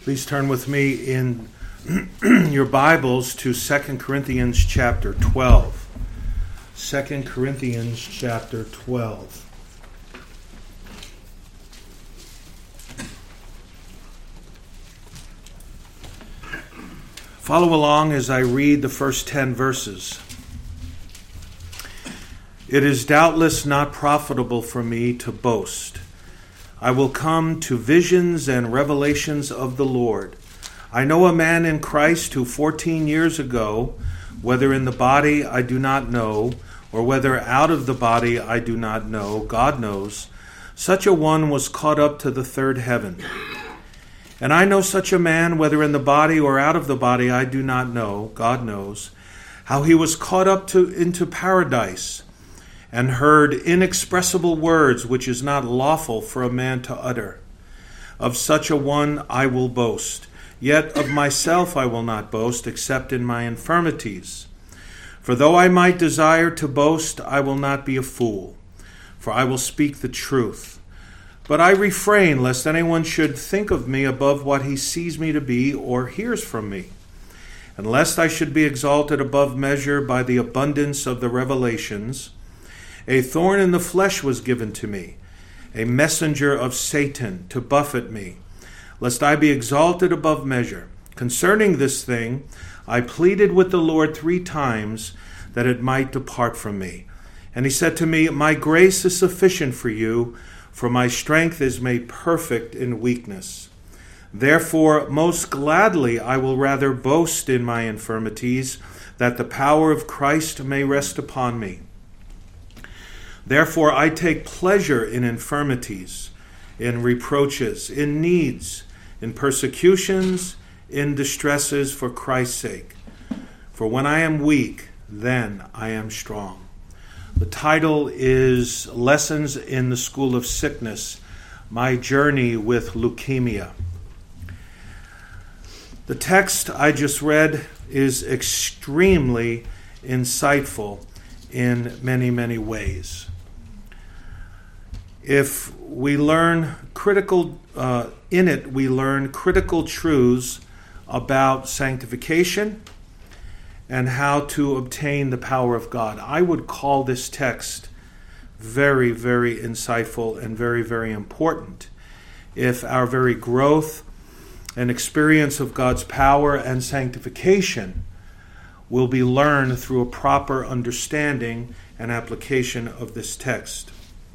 Please turn with me in your Bibles to 2 Corinthians chapter 12. 2 Corinthians chapter 12. Follow along as I read the first 10 verses. It is doubtless not profitable for me to boast. I will come to visions and revelations of the Lord. I know a man in Christ who 14 years ago, whether in the body I do not know, or whether out of the body I do not know, God knows, such a one was caught up to the third heaven. And I know such a man, whether in the body or out of the body I do not know, God knows, how he was caught up into paradise, and heard inexpressible words which is not lawful for a man to utter. Of such a one I will boast, yet of myself I will not boast, except in my infirmities. For though I might desire to boast, I will not be a fool, for I will speak the truth. But I refrain, lest anyone should think of me above what he sees me to be or hears from me, and lest I should be exalted above measure by the abundance of the revelations. A thorn in the flesh was given to me, a messenger of Satan to buffet me, lest I be exalted above measure. Concerning this thing, I pleaded with the Lord 3 times that it might depart from me. And he said to me, My grace is sufficient for you, for my strength is made perfect in weakness. Therefore, most gladly I will rather boast in my infirmities, that the power of Christ may rest upon me. Therefore, I take pleasure in infirmities, in reproaches, in needs, in persecutions, in distresses for Christ's sake. For when I am weak, then I am strong. The title is Lessons in the School of Sickness, My Journey with Leukemia. The text I just read is extremely insightful in many, many ways. If we learn we learn critical truths about sanctification and how to obtain the power of God. I would call this text very, very insightful and very, very important. If our very growth and experience of God's power and sanctification will be learned through a proper understanding and application of this text.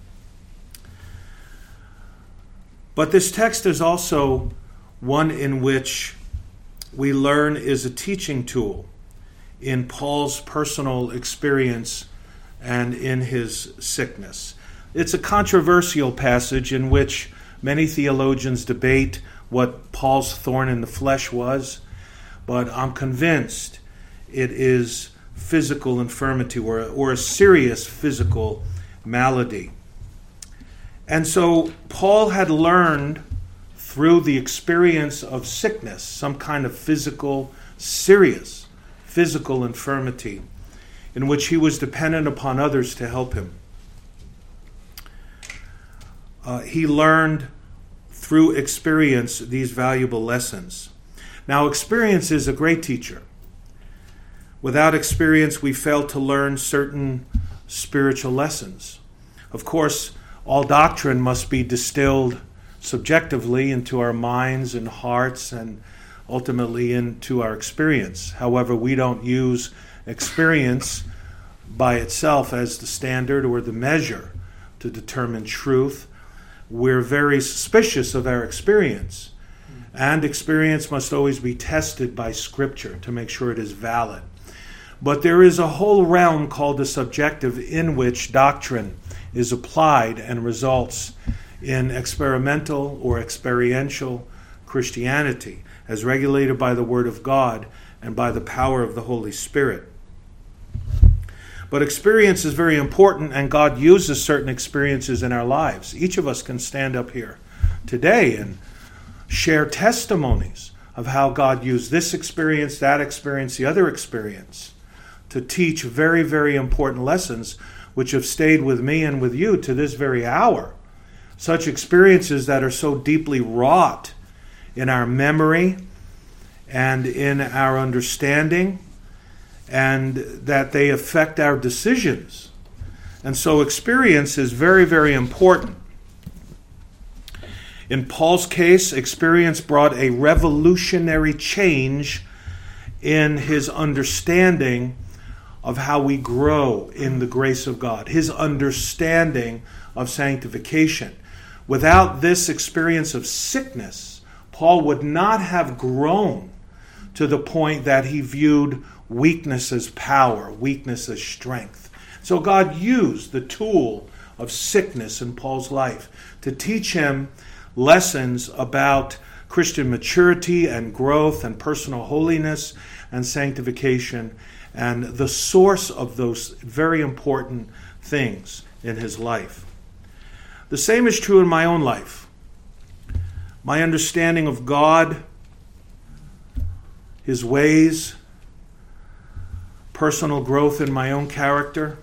But this text is also one in which we learn is a teaching tool in Paul's personal experience and in his sickness. It's a controversial passage in which many theologians debate what Paul's thorn in the flesh was, but I'm convinced it is physical infirmity or a serious physical malady. And so Paul had learned through the experience of sickness, some kind of serious physical infirmity in which he was dependent upon others to help him. He learned through experience these valuable lessons. Now, experience is a great teacher. Without experience, we fail to learn certain spiritual lessons. Of course, all doctrine must be distilled subjectively into our minds and hearts and ultimately into our experience. However, we don't use experience by itself as the standard or the measure to determine truth. We're very suspicious of our experience, and experience must always be tested by Scripture to make sure it is valid. But there is a whole realm called the subjective in which doctrine is applied and results in experimental or experiential Christianity as regulated by the Word of God and by the power of the Holy Spirit. But experience is very important, and God uses certain experiences in our lives. Each of us can stand up here today and share testimonies of how God used this experience, that experience, the other experience to teach very, very important lessons which have stayed with me and with you to this very hour. Such experiences that are so deeply wrought in our memory, and in our understanding, and that they affect our decisions. And so experience is very, very important. In Paul's case, experience brought a revolutionary change in his understanding of how we grow in the grace of God, his understanding of sanctification. Without this experience of sickness, Paul would not have grown to the point that he viewed weakness as power, weakness as strength. So God used the tool of sickness in Paul's life to teach him lessons about Christian maturity and growth and personal holiness and sanctification, and the source of those very important things in his life. The same is true in my own life. My understanding of God, his ways, personal growth in my own character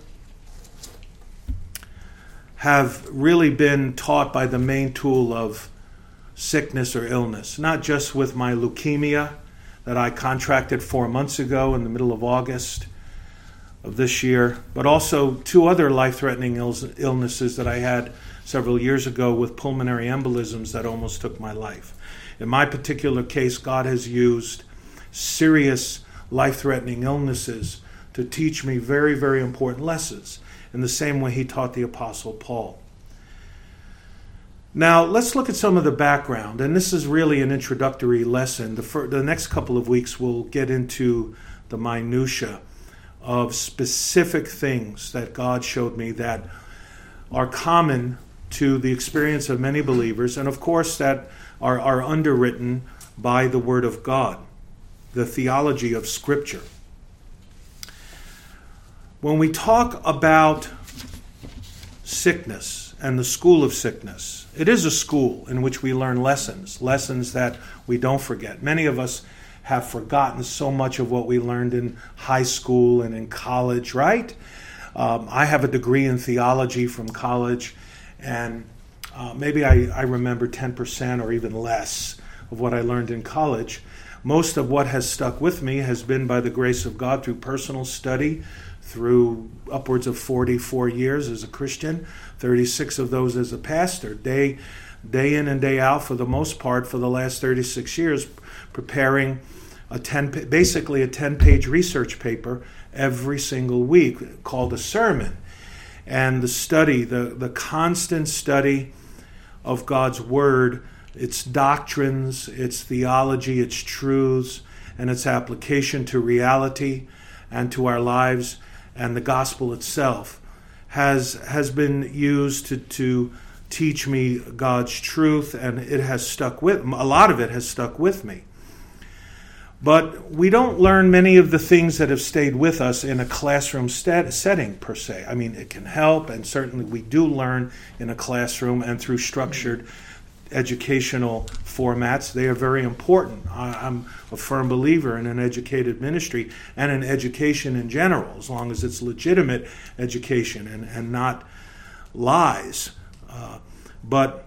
have really been taught by the main tool of sickness or illness. Not just with my leukemia that I contracted 4 months ago in the middle of August of this year, but also 2 other life-threatening illnesses that I had several years ago with pulmonary embolisms that almost took my life. In my particular case, God has used serious life-threatening illnesses to teach me very, very important lessons in the same way he taught the Apostle Paul. Now, let's look at some of the background, and this is really an introductory lesson. The next couple of weeks we'll get into the minutia of specific things that God showed me that are common to the experience of many believers, and of course that are underwritten by the Word of God, the theology of Scripture. When we talk about sickness and the school of sickness, it is a school in which we learn lessons that we don't forget. Many of us have forgotten so much of what we learned in high school and in college, right? I have a degree in theology from college, and maybe I remember 10% or even less of what I learned in college. Most of what has stuck with me has been by the grace of God through personal study, through upwards of 44 years as a Christian, 36 of those as a pastor, day in and day out for the most part for the last 36 years, preparing basically a 10-page research paper every single week called a sermon. And the study, the constant study of God's Word, its doctrines, its theology, its truths, and its application to reality and to our lives, and the gospel itself has been used to teach me God's truth, and it has stuck with a lot of it has stuck with me. But we don't learn many of the things that have stayed with us in a classroom setting per se. I mean, it can help, and certainly we do learn in a classroom and through structured educational formats. They are very important. I'm a firm believer in an educated ministry and in education in general, as long as it's legitimate education and not lies. But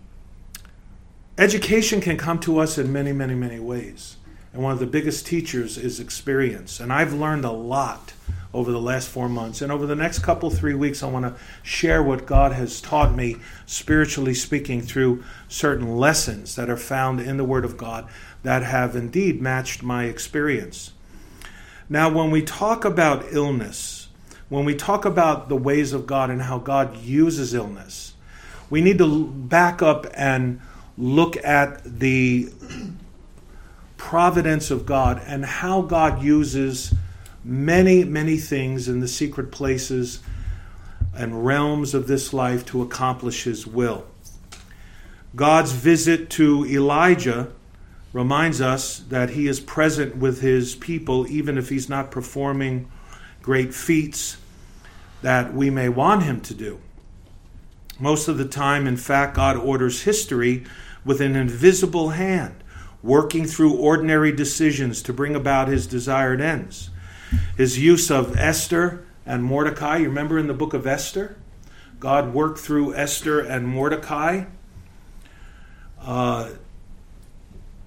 education can come to us in many, many, many ways. And one of the biggest teachers is experience. And I've learned a lot over the last 4 months. And over the next 3 weeks, I want to share what God has taught me, spiritually speaking, through certain lessons that are found in the Word of God that have indeed matched my experience. Now, when we talk about illness, when we talk about the ways of God and how God uses illness, we need to back up and look at the providence of God and how God uses many, many things in the secret places and realms of this life to accomplish His will. God's visit to Elijah reminds us that He is present with His people, even if He's not performing great feats that we may want Him to do. Most of the time, in fact, God orders history with an invisible hand, working through ordinary decisions to bring about His desired ends. His use of Esther and Mordecai, you remember in the book of Esther? God worked through Esther and Mordecai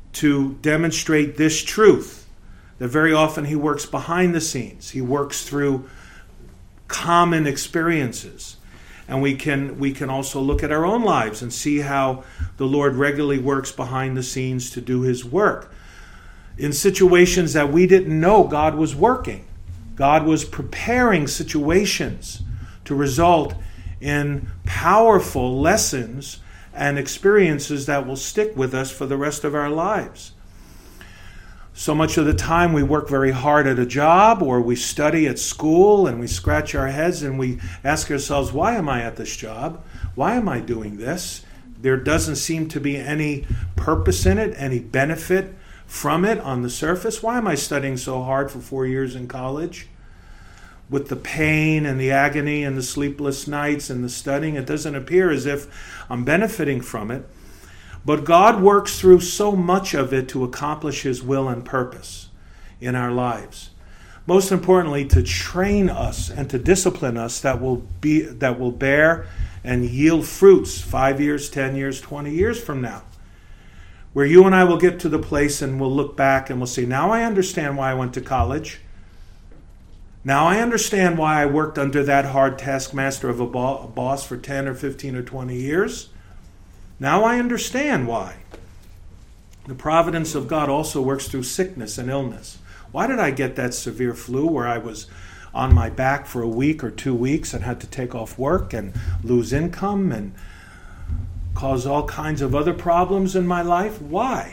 to demonstrate this truth, that very often he works behind the scenes. He works through common experiences. And we can also look at our own lives and see how the Lord regularly works behind the scenes to do his work. In situations that we didn't know God was working. God was preparing situations to result in powerful lessons and experiences that will stick with us for the rest of our lives. So much of the time we work very hard at a job, or we study at school and we scratch our heads and we ask ourselves, why am I at this job? Why am I doing this? There doesn't seem to be any purpose in it, any benefit from it on the surface. Why am I studying so hard for 4 years in college? With the pain and the agony and the sleepless nights and the studying, it doesn't appear as if I'm benefiting from it. But God works through so much of it to accomplish his will and purpose in our lives. Most importantly, to train us and to discipline us that will bear and yield fruits 5 years, 10 years, 20 years from now. Where you and I will get to the place and we'll look back and we'll say, now I understand why I went to college. Now I understand why I worked under that hard taskmaster of a boss for 10 or 15 or 20 years. Now I understand why. The providence of God also works through sickness and illness. Why did I get that severe flu where I was on my back for a week or 2 weeks and had to take off work and lose income and cause all kinds of other problems in my life? Why?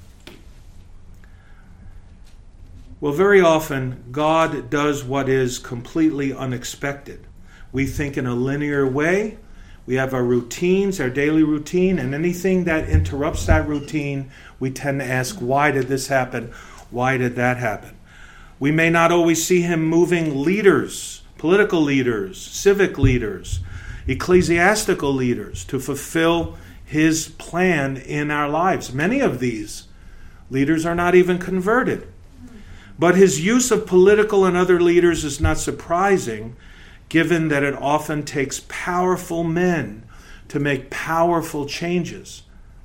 Well, very often God does what is completely unexpected. We think in a linear way. We have our routines, our daily routine, and anything that interrupts that routine, we tend to ask, why did this happen? Why did that happen? We may not always see him moving leaders, political leaders, civic leaders, ecclesiastical leaders to fulfill his plan in our lives. Many of these leaders are not even converted. But his use of political and other leaders is not surprising, given that it often takes powerful men to make powerful changes.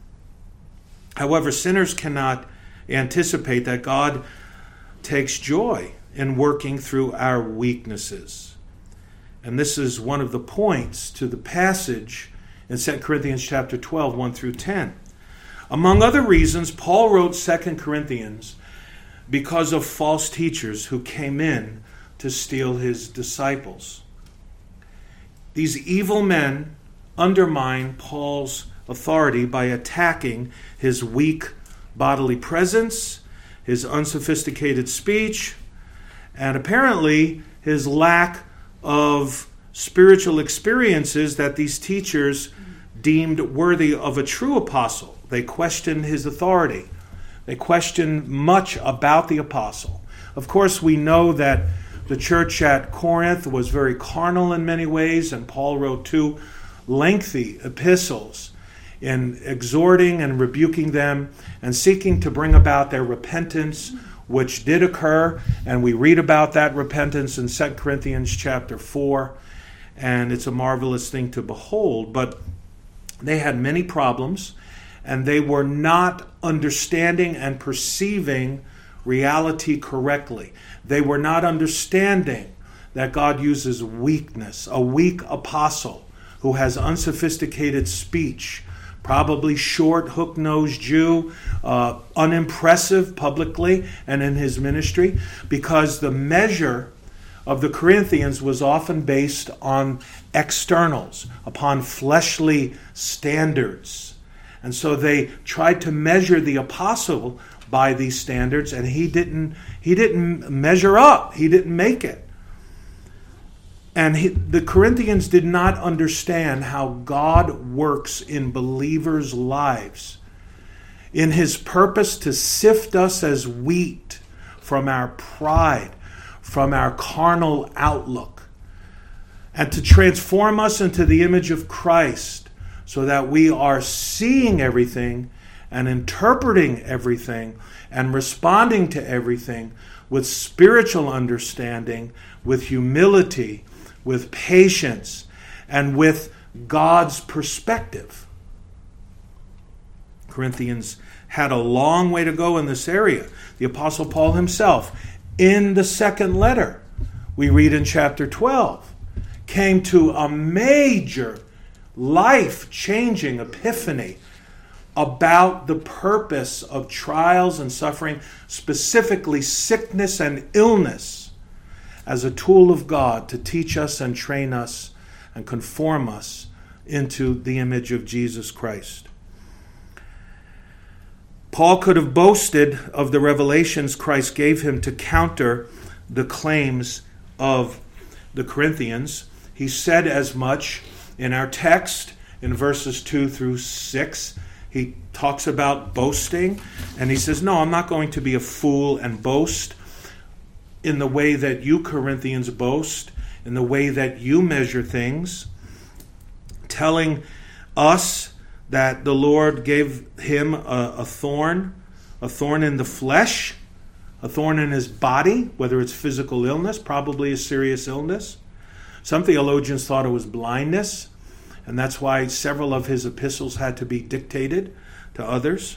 However, sinners cannot anticipate that God takes joy in working through our weaknesses. And this is one of the points to the passage in 2 Corinthians chapter 12, 1 through 10. Among other reasons, Paul wrote 2 Corinthians because of false teachers who came in to steal his disciples. These evil men undermine Paul's authority by attacking his weak bodily presence, his unsophisticated speech, and apparently his lack of spiritual experiences that these teachers deemed worthy of a true apostle. They questioned his authority. They questioned much about the apostle. Of course, we know that the church at Corinth was very carnal in many ways, and Paul wrote 2 lengthy epistles in exhorting and rebuking them and seeking to bring about their repentance, which did occur, and we read about that repentance in 2 Corinthians chapter 4, and it's a marvelous thing to behold. But they had many problems, and they were not understanding and perceiving reality correctly. They were not understanding that God uses weakness, a weak apostle who has unsophisticated speech, probably short, hook-nosed Jew, unimpressive publicly and in his ministry, because the measure of the Corinthians was often based on externals, upon fleshly standards. And so they tried to measure the apostle by these standards, and he didn't measure up. He didn't make it. And the Corinthians did not understand how God works in believers' lives, in his purpose to sift us as wheat from our pride, from our carnal outlook, and to transform us into the image of Christ so that we are seeing everything and interpreting everything and responding to everything with spiritual understanding, with humility, with patience, and with God's perspective. Corinthians had a long way to go in this area. The Apostle Paul himself, in the second letter, we read in chapter 12, came to a major life-changing epiphany about the purpose of trials and suffering, specifically sickness and illness, as a tool of God to teach us and train us and conform us into the image of Jesus Christ. Paul could have boasted of the revelations Christ gave him to counter the claims of the Corinthians. He said as much in our text in verses 2 through 6. He talks about boasting, and he says, no, I'm not going to be a fool and boast in the way that you Corinthians boast, in the way that you measure things, telling us that the Lord gave him a thorn in the flesh, a thorn in his body, whether it's physical illness, probably a serious illness. Some theologians thought it was blindness, and that's why several of his epistles had to be dictated to others.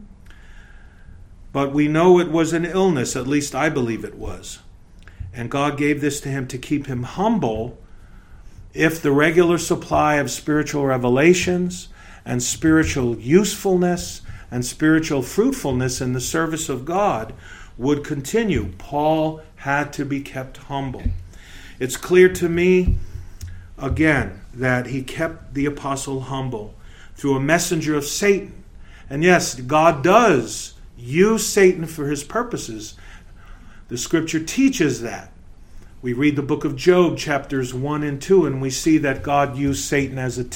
But we know it was an illness, at least I believe it was. And God gave this to him to keep him humble if the regular supply of spiritual revelations and spiritual usefulness and spiritual fruitfulness in the service of God would continue. Paul had to be kept humble. It's clear to me, again, that he kept the apostle humble through a messenger of Satan. And yes, God does use Satan for his purposes. The scripture teaches that. We read the book of Job, chapters 1 and 2, and we see that God used Satan as a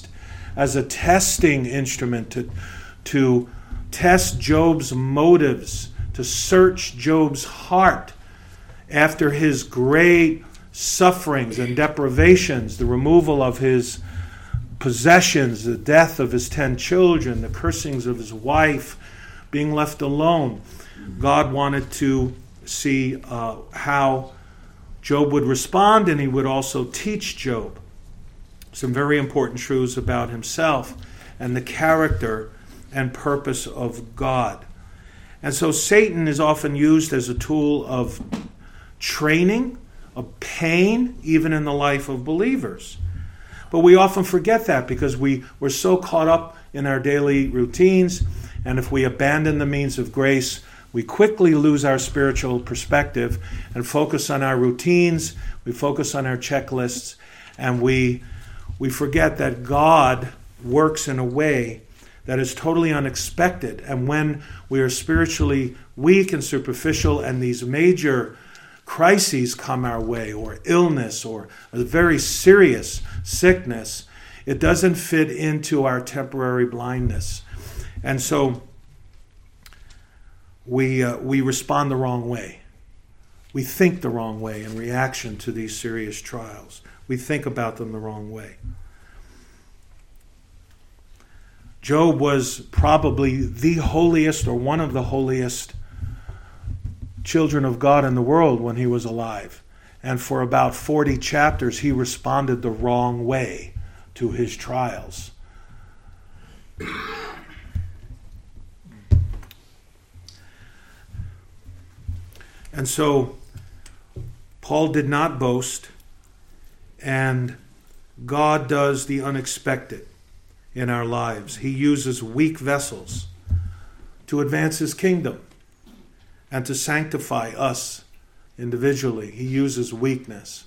testing instrument to test Job's motives, to search Job's heart after his great sufferings and deprivations, the removal of his possessions, the death of his 10 children, the cursings of his wife, being left alone. God wanted to see how Job would respond, and he would also teach Job some very important truths about himself and the character and purpose of God. And so Satan is often used as a tool of training, of pain, even in the life of believers. But we often forget that because we're so caught up in our daily routines, and if we abandon the means of grace, we quickly lose our spiritual perspective and focus on our routines, we focus on our checklists, and we forget that God works in a way that is totally unexpected. And when we are spiritually weak and superficial and these major crises come our way, or illness, or a very serious sickness, it doesn't fit into our temporary blindness. And so we respond the wrong way. We think the wrong way in reaction to these serious trials. We think about them the wrong way. Job was probably the holiest, or one of the holiest children of God in the world when he was alive. And for about 40 chapters, he responded the wrong way to his trials. And so Paul did not boast, and God does the unexpected in our lives. He uses weak vessels to advance his kingdom and to sanctify us individually. He uses weakness.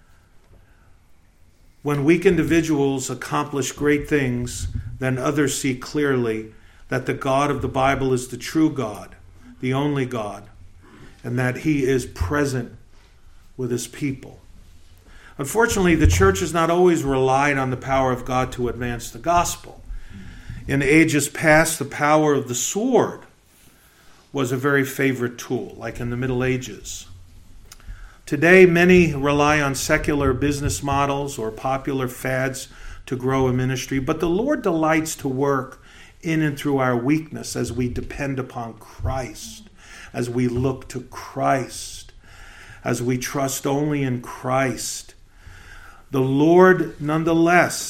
When weak individuals accomplish great things, then others see clearly that the God of the Bible is the true God, the only God, and that he is present with his people. Unfortunately, the church has not always relied on the power of God to advance the gospel. In ages past, the power of the sword was a very favorite tool, like in the Middle Ages. Today, many rely on secular business models or popular fads to grow a ministry, but the Lord delights to work in and through our weakness as we depend upon Christ, as we look to Christ, as we trust only in Christ. The Lord, nonetheless,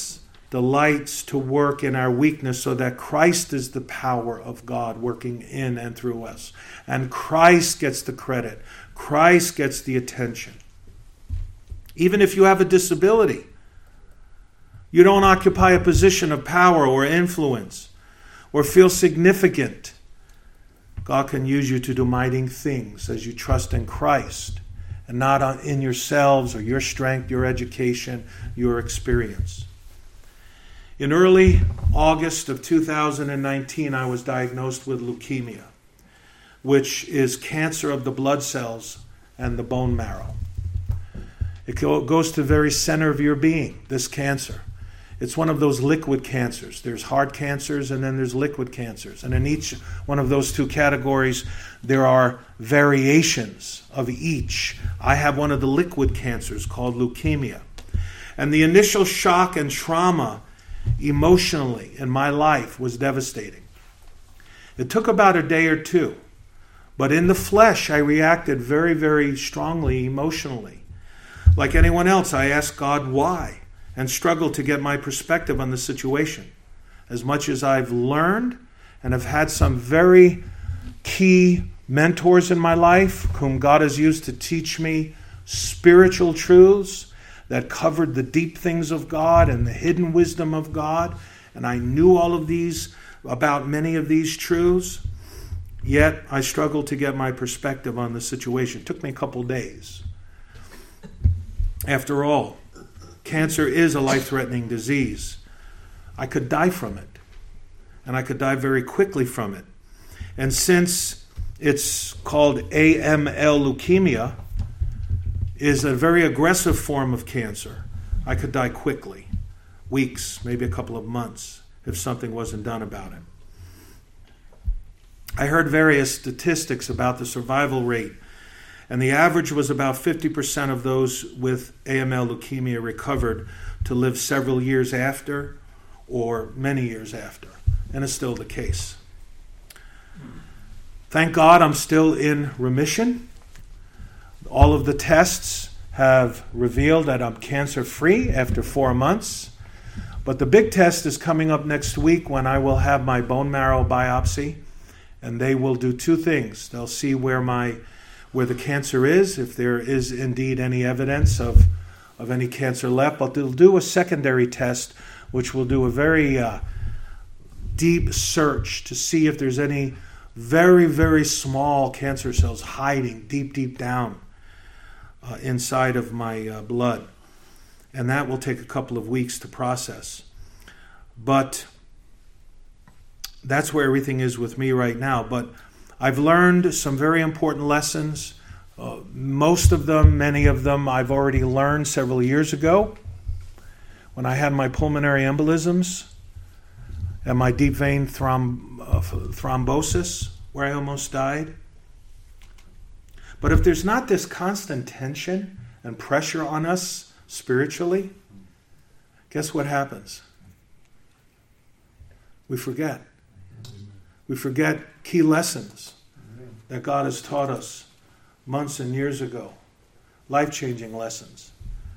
delights to work in our weakness so that Christ is the power of God working in and through us. And Christ gets the credit. Christ gets the attention. Even if you have a disability, you don't occupy a position of power or influence or feel significant, God can use you to do mighty things as you trust in Christ and not in yourselves or your strength, your education, your experience. In early August of 2019, I was diagnosed with leukemia, which is cancer of the blood cells and the bone marrow. It goes to the very center of your being, this cancer. It's one of those liquid cancers. There's hard cancers and then there's liquid cancers. And in each one of those two categories, there are variations of each. I have one of the liquid cancers called leukemia. And the initial shock and trauma emotionally in my life was devastating. It took about a day or two. But in the flesh, I reacted very, very strongly emotionally. Like anyone else, I asked God why and struggled to get my perspective on the situation. As much as I've learned and have had some very key mentors in my life whom God has used to teach me spiritual truths that covered the deep things of God and the hidden wisdom of God, and I knew all of these about many of these truths, yet I struggled to get my perspective on the situation. It took me a couple days. After all, cancer is a life-threatening disease. I could die from it, and I could die very quickly from it. And since it's called AML leukemia, is a very aggressive form of cancer, I could die quickly, weeks, maybe a couple of months, if something wasn't done about it. I heard various statistics about the survival rate, and the average was about 50% of those with AML leukemia recovered to live several years after or many years after. And it's still the case. Thank God I'm still in remission. All of the tests have revealed that I'm cancer-free after 4 months. But the big test is coming up next week when I will have my bone marrow biopsy. And they will do two things. They'll see where the cancer is, if there is indeed any evidence of any cancer left. But they'll do a secondary test, which will do a very deep search to see if there's any very, very small cancer cells hiding deep, deep down inside of my blood. And that will take a couple of weeks to process. But that's where everything is with me right now. But I've learned some very important lessons. Most of them, many of them, I've already learned several years ago when I had my pulmonary embolisms and my deep vein thrombosis, where I almost died. But if there's not this constant tension and pressure on us spiritually, guess what happens? We forget. We forget key lessons that God has taught us months and years ago. Life-changing lessons.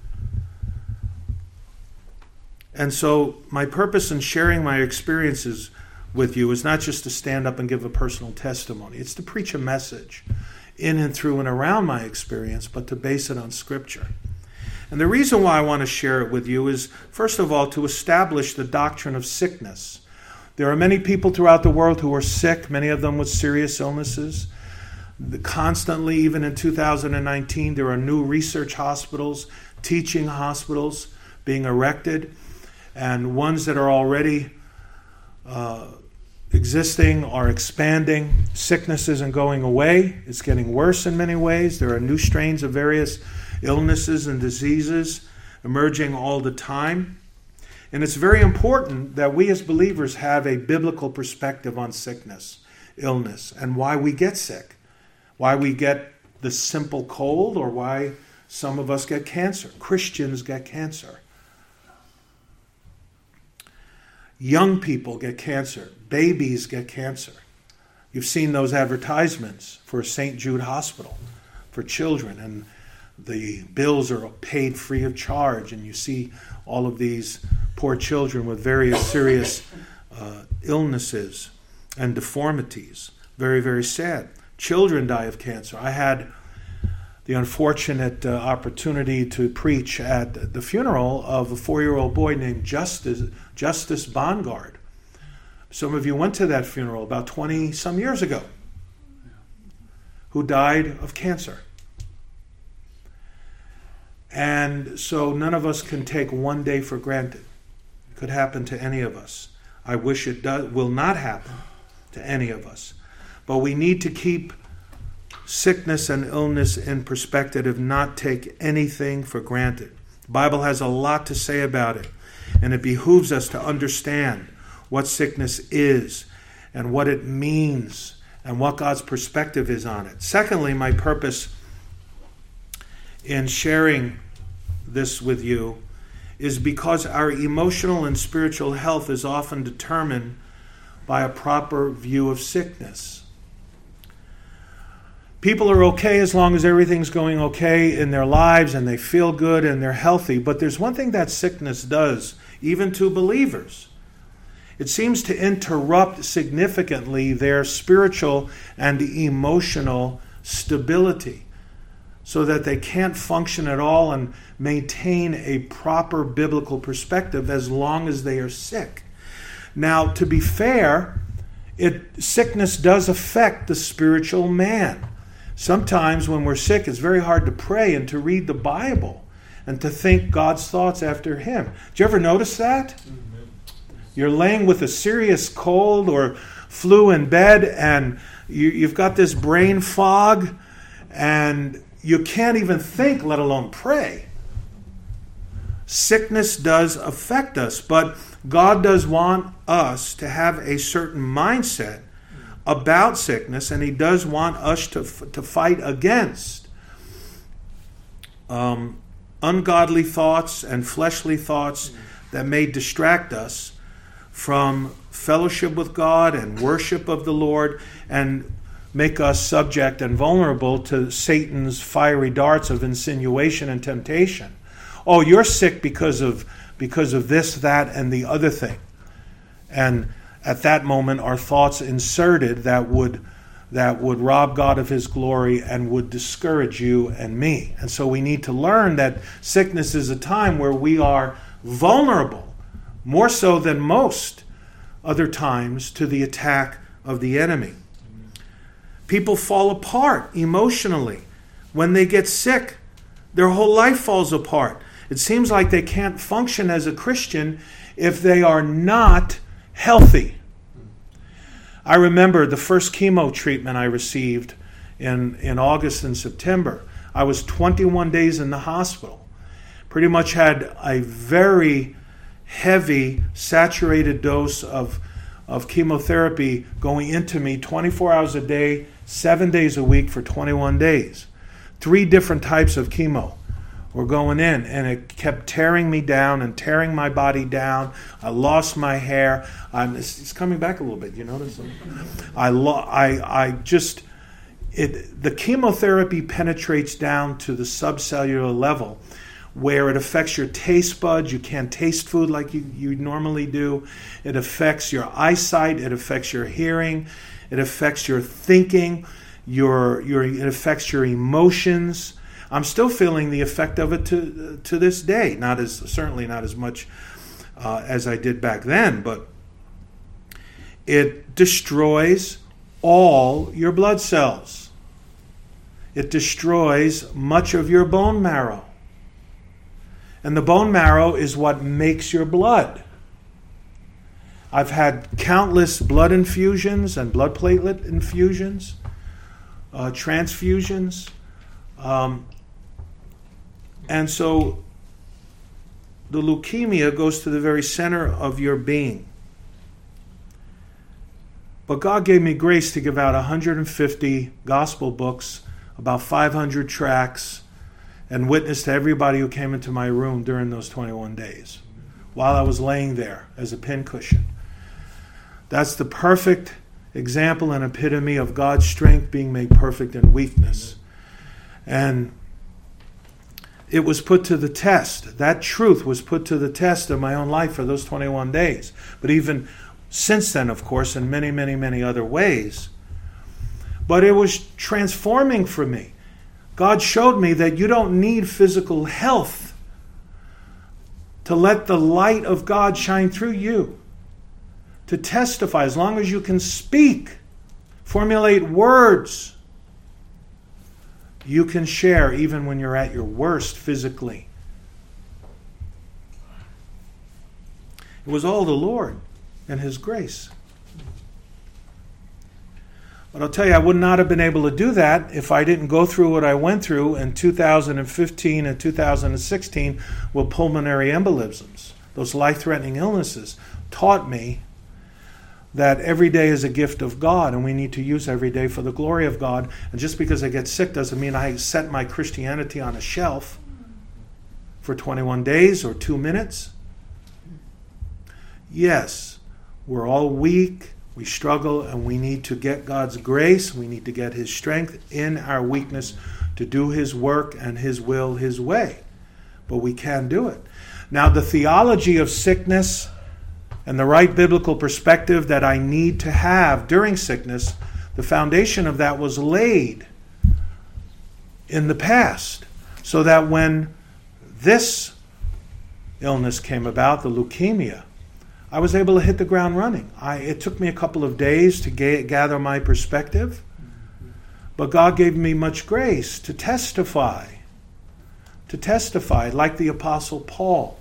And so my purpose in sharing my experiences with you is not just to stand up and give a personal testimony. It's to preach a message in and through and around my experience, but to base it on Scripture. And the reason why I want to share it with you is, first of all, to establish the doctrine of sickness. There are many people throughout the world who are sick, many of them with serious illnesses. Constantly, even in 2019, there are new research hospitals, teaching hospitals being erected, and ones that are already existing are expanding. Sickness isn't going away. It's getting worse in many ways. There are new strains of various illnesses and diseases emerging all the time. And it's very important that we as believers have a biblical perspective on sickness, illness, and why we get sick. Why we get the simple cold, or why some of us get cancer. Christians get cancer. Young people get cancer. Babies get cancer. You've seen those advertisements for St. Jude Hospital for children. And the bills are paid free of charge, and you see all of these poor children with various serious illnesses and deformities. Very, very sad. Children die of cancer. I had the unfortunate opportunity to preach at the funeral of a 4-year-old boy named Justice Bongard. Some of you went to that funeral about 20-some years ago, who died of cancer. And so none of us can take one day for granted. It could happen to any of us. I wish it will not happen to any of us. But we need to keep sickness and illness in perspective and not take anything for granted. The Bible has a lot to say about it, and it behooves us to understand what sickness is and what it means and what God's perspective is on it. Secondly, my purpose in sharing this with you is because our emotional and spiritual health is often determined by a proper view of sickness. People are okay as long as everything's going okay in their lives and they feel good and they're healthy. But there's one thing that sickness does, even to believers. It seems to interrupt significantly their spiritual and emotional stability so that they can't function at all and maintain a proper biblical perspective as long as they are sick. Now, to be fair, sickness does affect the spiritual man. Sometimes when we're sick, it's very hard to pray and to read the Bible and to think God's thoughts after Him. Did you ever notice that? You're laying with a serious cold or flu in bed, and you've got this brain fog, and you can't even think, let alone pray. Sickness does affect us, but God does want us to have a certain mindset about sickness, and He does want us to fight against ungodly thoughts and fleshly thoughts that may distract us from fellowship with God and worship of the Lord, and make us subject and vulnerable to Satan's fiery darts of insinuation and temptation. Oh, you're sick because of this, that, and the other thing. And at that moment are thoughts inserted that would rob God of His glory and would discourage you and me. And so we need to learn that sickness is a time where we are vulnerable, more so than most other times, to the attack of the enemy. People fall apart emotionally. When they get sick, their whole life falls apart. It seems like they can't function as a Christian if they are not healthy. I remember the first chemo treatment I received in August and September. I was 21 days in the hospital. Pretty much had a very heavy, saturated dose of chemotherapy going into me 24 hours a day, 7 days a week for 21 days. 3 different types of chemo were going in, and it kept tearing me down and tearing my body down. I lost my hair. It's coming back a little bit. You notice? The chemotherapy penetrates down to the subcellular level, where it affects your taste buds. You can't taste food like you normally do. It affects your eyesight. It affects your hearing. It affects your thinking. It affects your emotions. I'm still feeling the effect of it to this day. Certainly not as much as I did back then, but it destroys all your blood cells. It destroys much of your bone marrow. And the bone marrow is what makes your blood. I've had countless blood infusions and blood platelet infusions, transfusions. And so the leukemia goes to the very center of your being. But God gave me grace to give out 150 gospel books, about 500 tracts, and witness to everybody who came into my room during those 21 days while I was laying there as a pincushion. That's the perfect example and epitome of God's strength being made perfect in weakness. And it was put to the test. That truth was put to the test in my own life for those 21 days. But even since then, of course, in many, many, many other ways. But it was transforming for me. God showed me that you don't need physical health to let the light of God shine through you. To testify, as long as you can speak, formulate words, you can share even when you're at your worst physically. It was all the Lord and His grace. But I'll tell you, I would not have been able to do that if I didn't go through what I went through in 2015 and 2016 with pulmonary embolisms. Those life-threatening illnesses taught me that every day is a gift of God, and we need to use every day for the glory of God. And just because I get sick doesn't mean I set my Christianity on a shelf for 21 days or 2 minutes. Yes, we're all weak, we struggle, and we need to get God's grace, we need to get His strength in our weakness to do His work and His will His way. But we can do it. Now, the theology of sickness and the right biblical perspective that I need to have during sickness, the foundation of that was laid in the past. So that when this illness came about, the leukemia, I was able to hit the ground running. It took me a couple of days to gather my perspective, but God gave me much grace to testify, like the Apostle Paul,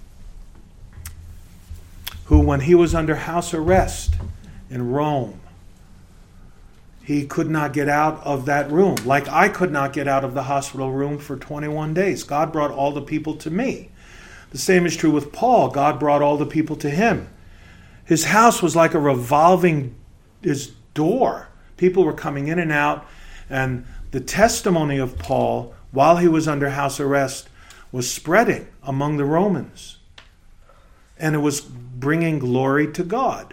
who, when he was under house arrest in Rome, he could not get out of that room, like I could not get out of the hospital room for 21 days. God brought all the people to me. The same is true with Paul. God brought all the people to him. His house was like a revolving door. People were coming in and out, and the testimony of Paul, while he was under house arrest, was spreading among the Romans. And it was bringing glory to God.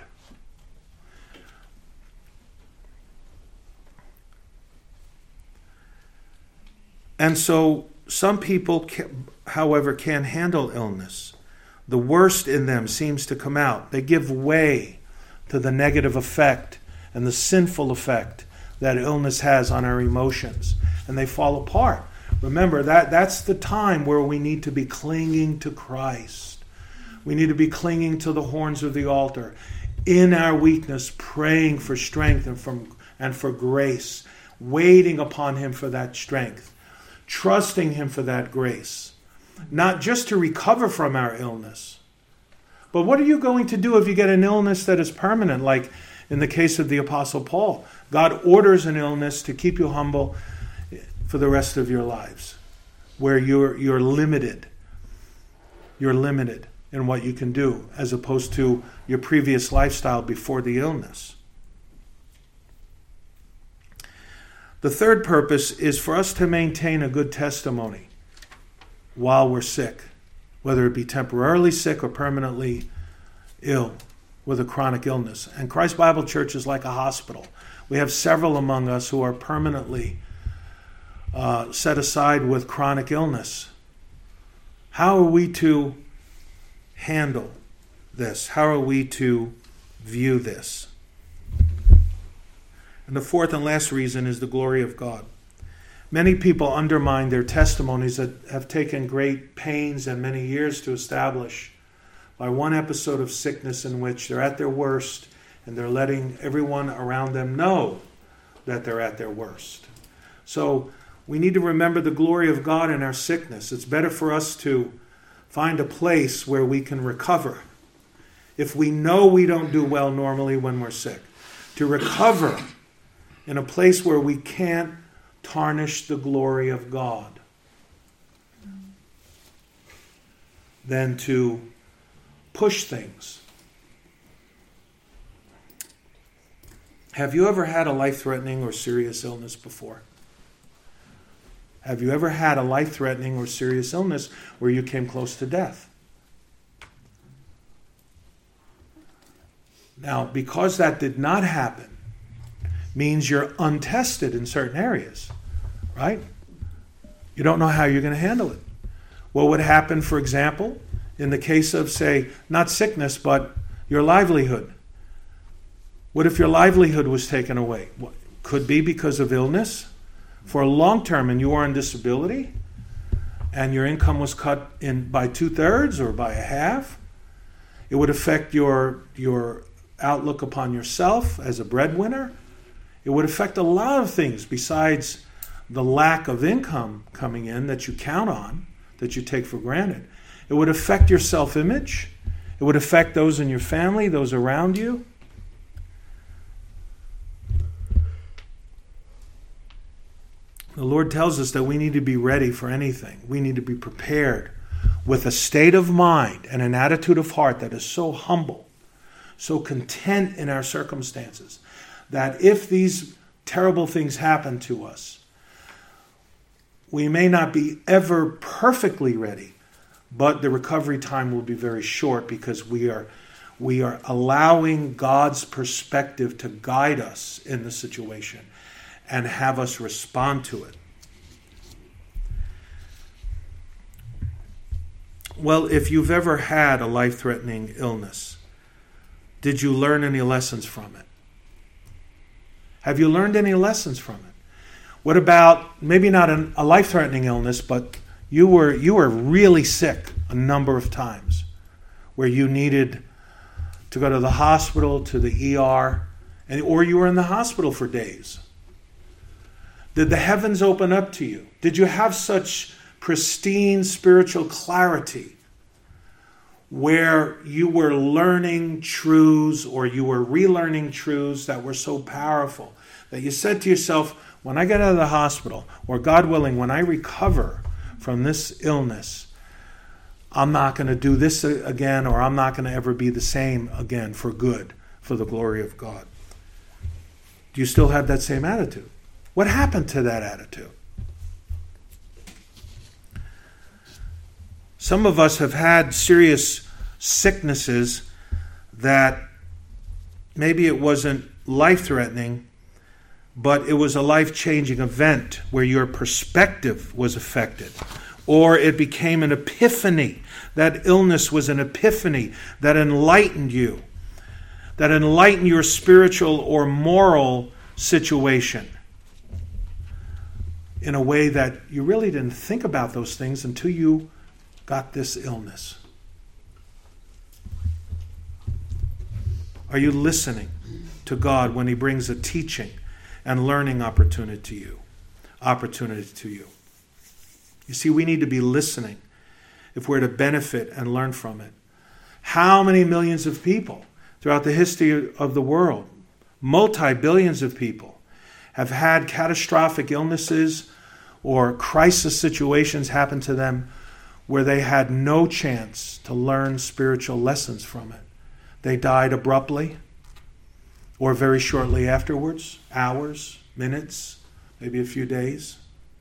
And so some people, however, can handle illness. The worst in them seems to come out. They give way to the negative effect and the sinful effect that illness has on our emotions. And they fall apart. Remember, that's the time where we need to be clinging to Christ. We need to be clinging to the horns of the altar. In our weakness, praying for strength and for grace. Waiting upon Him for that strength. Trusting Him for that grace. Not just to recover from our illness. But what are you going to do if you get an illness that is permanent? Like in the case of the Apostle Paul. God orders an illness to keep you humble for the rest of your lives. Where you're limited. You're limited in what you can do, as opposed to your previous lifestyle before the illness. The third purpose is for us to maintain a good testimony while we're sick, whether it be temporarily sick or permanently ill with a chronic illness. And Christ Bible Church is like a hospital. We have several among us who are permanently set aside with chronic illness. How are we to handle this? How are we to view this? And the fourth and last reason is the glory of God. Many people undermine their testimonies that have taken great pains and many years to establish by one episode of sickness in which they're at their worst and they're letting everyone around them know that they're at their worst. So we need to remember the glory of God in our sickness. It's better for us to find a place where we can recover. If we know we don't do well normally when we're sick, to recover in a place where we can't tarnish the glory of God, than to push things. Have you ever had a life-threatening or serious illness before? Have you ever had a life-threatening or serious illness where you came close to death? Now, because that did not happen, means you're untested in certain areas, right? You don't know how you're going to handle it. What would happen, for example, in the case of, say, not sickness, but your livelihood? What if your livelihood was taken away? Could be because of illness for a long term, and you are on disability, and your income was cut in by 2/3 or by a half. It would affect your outlook upon yourself as a breadwinner. It would affect a lot of things besides the lack of income coming in that you count on, that you take for granted. It would affect your self-image. It would affect those in your family, those around you. The Lord tells us that we need to be ready for anything. We need to be prepared with a state of mind and an attitude of heart that is so humble, so content in our circumstances, that if these terrible things happen to us, we may not be ever perfectly ready, but the recovery time will be very short because we are allowing God's perspective to guide us in the situation and have us respond to it. Well, if you've ever had a life-threatening illness, did you learn any lessons from it? Have you learned any lessons from it? What about maybe not a life-threatening illness, but you were really sick a number of times where you needed to go to the hospital, to the ER, or you were in the hospital for days? Did the heavens open up to you? Did you have such pristine spiritual clarity where you were learning truths or you were relearning truths that were so powerful that you said to yourself, when I get out of the hospital, or God willing, when I recover from this illness, I'm not going to do this again, or I'm not going to ever be the same again for good, for the glory of God? Do you still have that same attitude? What happened to that attitude? Some of us have had serious sicknesses that maybe it wasn't life-threatening, but it was a life-changing event where your perspective was affected. Or it became an epiphany. That illness was an epiphany that enlightened you, that enlightened your spiritual or moral situation in a way that you really didn't think about those things until you got this illness. Are you listening to God when He brings a teaching and learning opportunity to you? You see, we need to be listening if we're to benefit and learn from it. How many millions of people throughout the history of the world, multi-billions of people, have had catastrophic illnesses or crisis situations happen to them where they had no chance to learn spiritual lessons from it. They died abruptly or very shortly afterwards, hours, minutes, maybe a few days.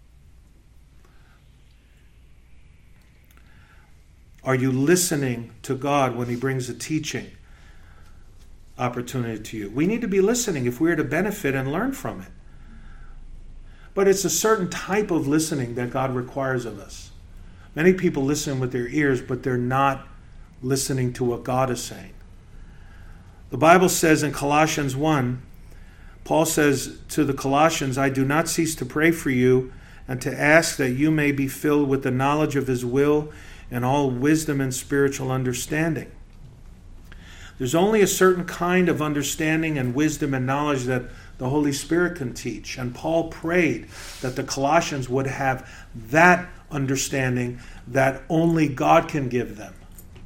Are you listening to God when He brings a teaching opportunity to you? We need to be listening if we're to benefit and learn from it. But it's a certain type of listening that God requires of us. Many people listen with their ears, but they're not listening to what God is saying. The Bible says in Colossians 1, Paul says to the Colossians, I do not cease to pray for you and to ask that you may be filled with the knowledge of His will and all wisdom and spiritual understanding. There's only a certain kind of understanding and wisdom and knowledge that the Holy Spirit can teach. And Paul prayed that the Colossians would have that understanding that only God can give them.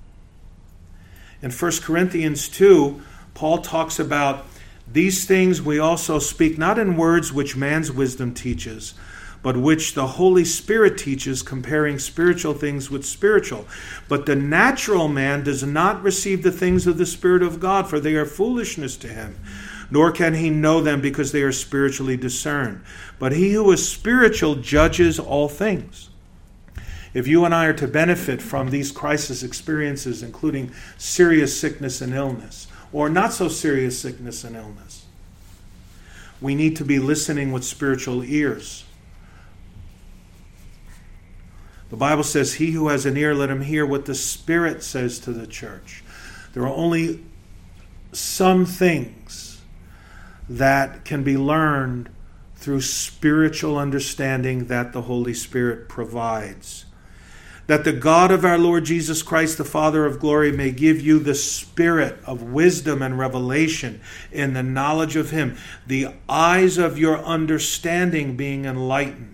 In 1 Corinthians 2, Paul talks about these things we also speak not in words which man's wisdom teaches, but which the Holy Spirit teaches, comparing spiritual things with spiritual. But the natural man does not receive the things of the Spirit of God, for they are foolishness to him, nor can he know them because they are spiritually discerned. But he who is spiritual judges all things. If you and I are to benefit from these crisis experiences, including serious sickness and illness, or not so serious sickness and illness, we need to be listening with spiritual ears. The Bible says, he who has an ear, let him hear what the Spirit says to the church. There are only some things that can be learned through spiritual understanding that the Holy Spirit provides. That the God of our Lord Jesus Christ, the Father of glory, may give you the spirit of wisdom and revelation in the knowledge of him, the eyes of your understanding being enlightened.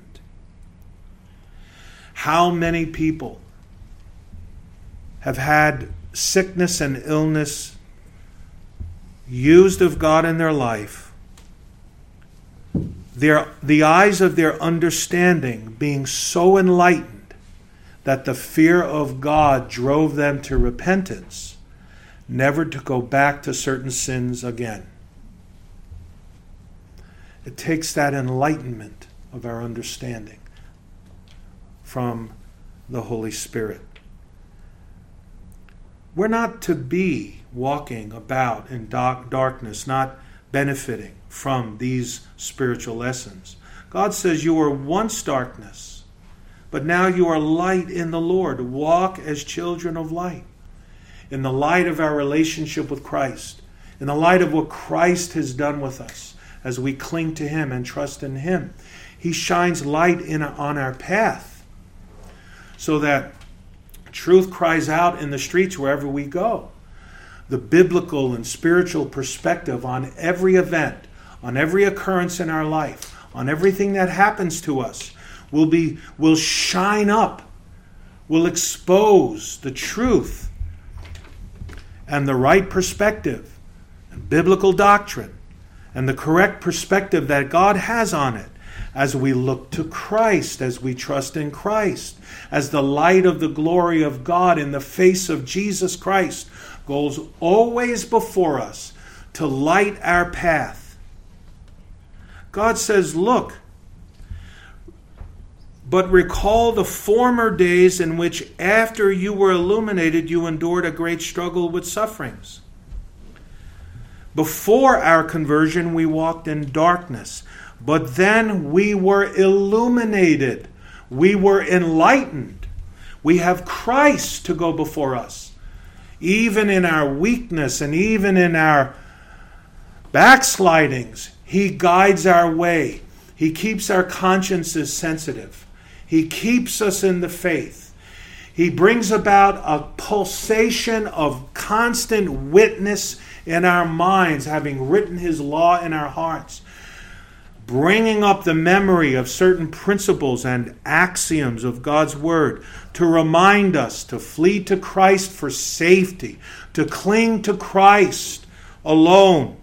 How many people have had sickness and illness used of God in their life, the eyes of their understanding being so enlightened that the fear of God drove them to repentance, never to go back to certain sins again. It takes that enlightenment of our understanding from the Holy Spirit. We're not to be walking about in darkness, not benefiting from these spiritual lessons. God says you were once darkness, but now you are light in the Lord. Walk as children of light. In the light of our relationship with Christ, in the light of what Christ has done with us as we cling to him and trust in him, he shines light on our path so that truth cries out in the streets wherever we go. The biblical and spiritual perspective on every event, on every occurrence in our life, on everything that happens to us will shine up, will expose the truth and the right perspective and biblical doctrine and the correct perspective that God has on it as we look to Christ, as we trust in Christ, as the light of the glory of God in the face of Jesus Christ goes always before us to light our path. God says, look, but recall the former days in which after you were illuminated, you endured a great struggle with sufferings. Before our conversion, we walked in darkness, but then we were illuminated. We were enlightened. We have Christ to go before us. Even in our weakness and even in our backslidings, he guides our way. He keeps our consciences sensitive. He keeps us in the faith. He brings about a pulsation of constant witness in our minds, having written his law in our hearts, bringing up the memory of certain principles and axioms of God's word to remind us to flee to Christ for safety, to cling to Christ alone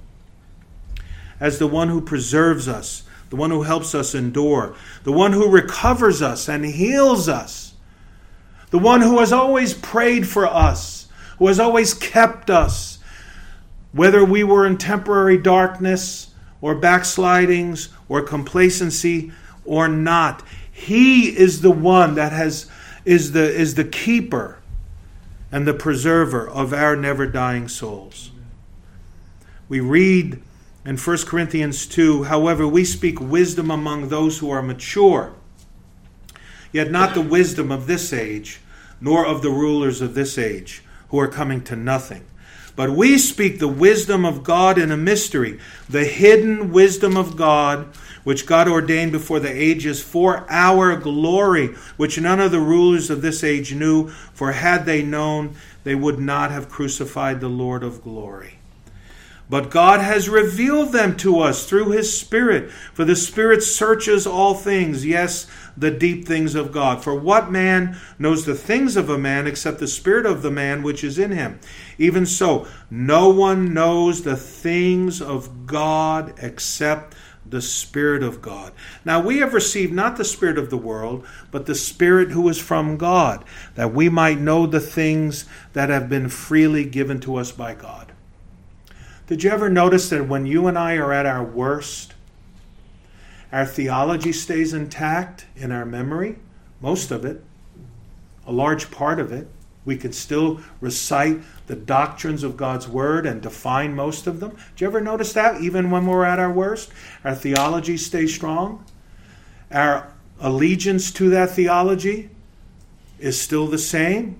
as the one who preserves us, the one who helps us endure, the one who recovers us and heals us, the one who has always prayed for us, who has always kept us, whether we were in temporary darkness or backslidings or complacency or not. He is the one that is the keeper and the preserver of our never dying souls. We read in 1 Corinthians 2, however, we speak wisdom among those who are mature, yet not the wisdom of this age, nor of the rulers of this age, who are coming to nothing. But we speak the wisdom of God in a mystery, the hidden wisdom of God, which God ordained before the ages for our glory, which none of the rulers of this age knew, for had they known, they would not have crucified the Lord of glory. But God has revealed them to us through his Spirit, for the Spirit searches all things, yes, the deep things of God. For what man knows the things of a man except the spirit of the man which is in him? Even so, no one knows the things of God except the Spirit of God. Now we have received not the spirit of the world, but the Spirit who is from God, that we might know the things that have been freely given to us by God. Did you ever notice that when you and I are at our worst, our theology stays intact in our memory? Most of it. A large part of it. We can still recite the doctrines of God's Word and define most of them. Did you ever notice that? Even when we're at our worst, our theology stays strong. Our allegiance to that theology is still the same?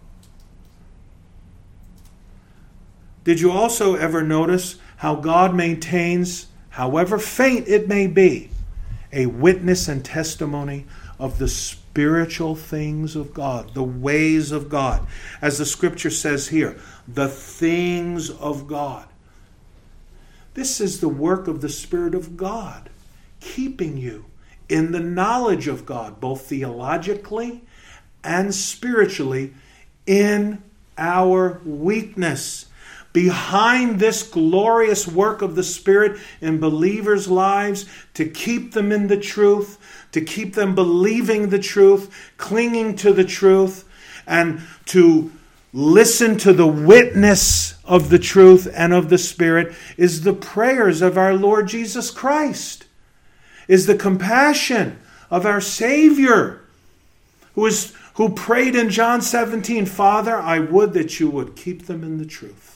Did you also ever notice how God maintains, however faint it may be, a witness and testimony of the spiritual things of God, the ways of God? As the scripture says here, the things of God. This is the work of the Spirit of God, keeping you in the knowledge of God, both theologically and spiritually, in our weakness. Behind this glorious work of the Spirit in believers' lives, to keep them in the truth, to keep them believing the truth, clinging to the truth, and to listen to the witness of the truth and of the Spirit, is the prayers of our Lord Jesus Christ, is the compassion of our Savior, who prayed in John 17, Father, I would that you would keep them in the truth.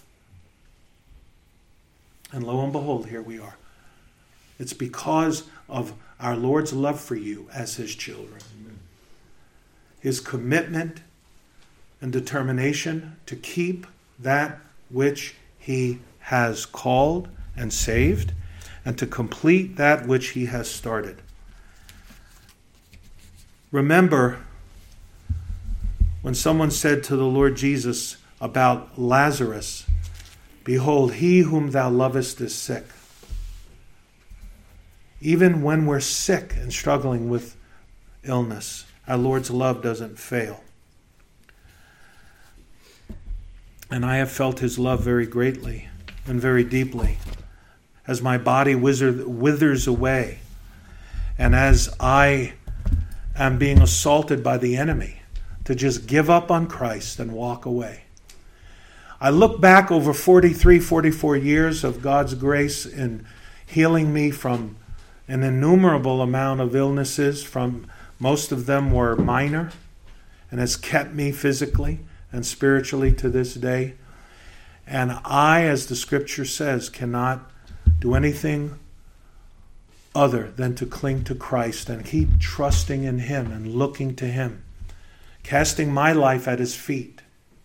And lo and behold, here we are. It's because of our Lord's love for you as His children. Amen. His commitment and determination to keep that which He has called and saved, and to complete that which He has started. Remember when someone said to the Lord Jesus about Lazarus, behold, he whom thou lovest is sick. Even when we're sick and struggling with illness, our Lord's love doesn't fail. And I have felt His love very greatly and very deeply as my body withers away, and as I am being assaulted by the enemy to just give up on Christ and walk away. I look back over 43, 44 years of God's grace in healing me from an innumerable amount of illnesses. From most of them were minor, and has kept me physically and spiritually to this day. And I, as the scripture says, cannot do anything other than to cling to Christ and keep trusting in Him and looking to Him, casting my life at His feet.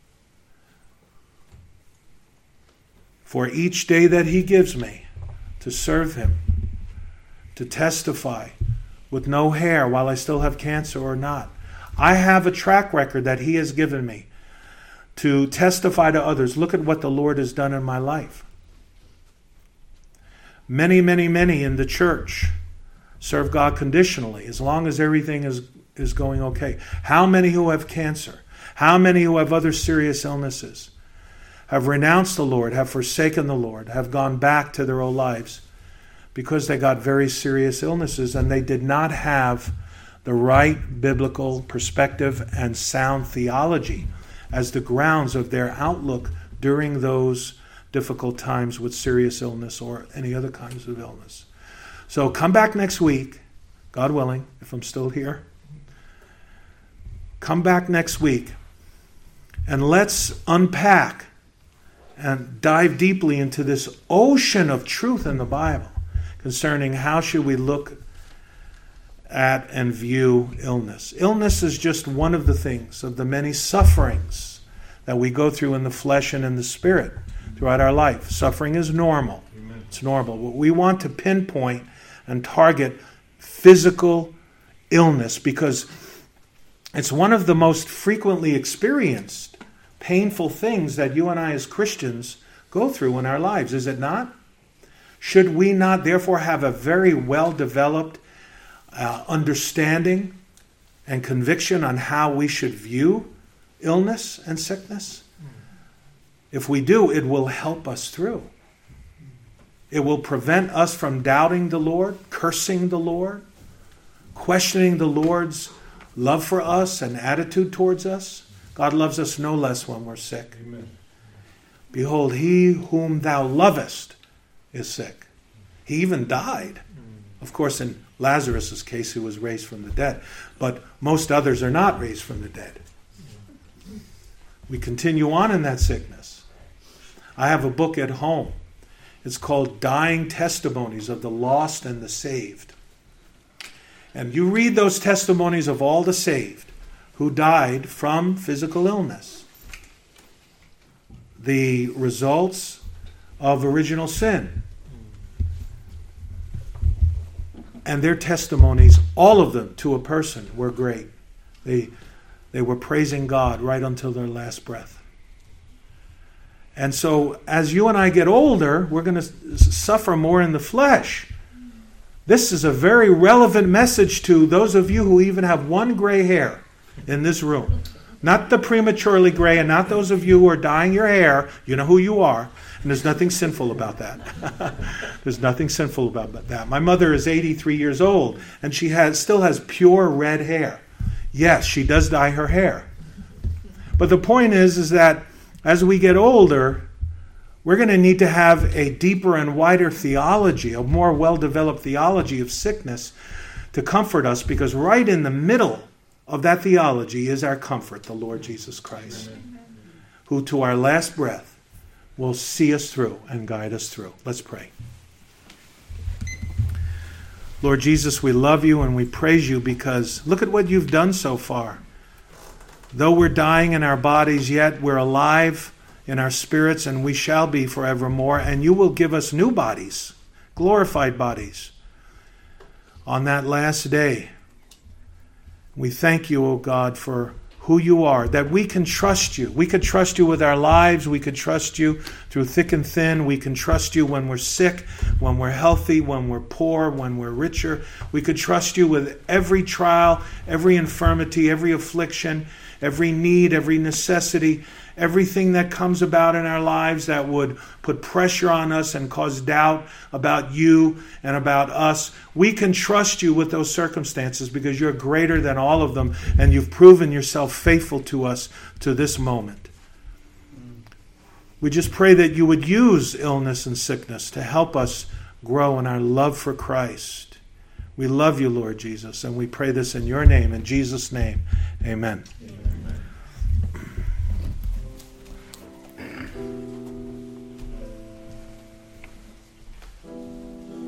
For each day that He gives me to serve Him, to testify with no hair while I still have cancer or not. I have a track record that He has given me to testify to others. Look at what the Lord has done in my life. Many, many, many in the church serve God conditionally, as long as everything is going okay. How many who have cancer? How many who have other serious illnesses have renounced the Lord, have forsaken the Lord, have gone back to their old lives because they got very serious illnesses and they did not have the right biblical perspective and sound theology as the grounds of their outlook during those difficult times with serious illness or any other kinds of illness. So come back next week, God willing, if I'm still here. Come back next week and let's unpack and dive deeply into this ocean of truth in the Bible concerning how should we look at and view illness. Illness is just one of the things, of the many sufferings that we go through in the flesh and in the spirit throughout our life. Suffering is normal. Amen. It's normal. But we want to pinpoint and target physical illness because it's one of the most frequently experienced painful things that you and I as Christians go through in our lives, is it not? Should we not therefore have a very well-developed understanding and conviction on how we should view illness and sickness? If we do, it will help us through. It will prevent us from doubting the Lord, cursing the Lord, questioning the Lord's love for us and attitude towards us. God loves us no less when we're sick. Amen. Behold, he whom thou lovest is sick. He even died. Of course, in Lazarus' case, he was raised from the dead. But most others are not raised from the dead. We continue on in that sickness. I have a book at home. It's called Dying Testimonies of the Lost and the Saved. And you read those testimonies of all the saved, who died from physical illness. The results of original sin. And their testimonies, all of them to a person, were great. They were praising God right until their last breath. And so as you and I get older, we're going to suffer more in the flesh. This is a very relevant message to those of you who even have one gray hair in this room. Not the prematurely gray, and not those of you who are dyeing your hair. You know who you are. And there's nothing sinful about that. There's nothing sinful about that. My mother is 83 years old, and she still has pure red hair. Yes, she does dye her hair. But the point is that as we get older, we're going to need to have a deeper and wider theology, a more well-developed theology of sickness to comfort us, because right in the middle of that theology is our comfort, the Lord Jesus Christ, who to our last breath will see us through and guide us through. Let's pray. Lord Jesus, we love you and we praise you because look at what you've done so far. Though we're dying in our bodies, yet we're alive in our spirits, and we shall be forevermore, and you will give us new bodies, glorified bodies, on that last day. We thank you, O God, for who you are, that we can trust you. We could trust you with our lives. We could trust you through thick and thin. We can trust you when we're sick, when we're healthy, when we're poor, when we're richer. We could trust you with every trial, every infirmity, every affliction, every need, every necessity, everything that comes about in our lives that would put pressure on us and cause doubt about you and about us. We can trust you with those circumstances because you're greater than all of them, and you've proven yourself faithful to us to this moment. We just pray that you would use illness and sickness to help us grow in our love for Christ. We love you, Lord Jesus, and we pray this in your name, in Jesus' name. Amen. Amen.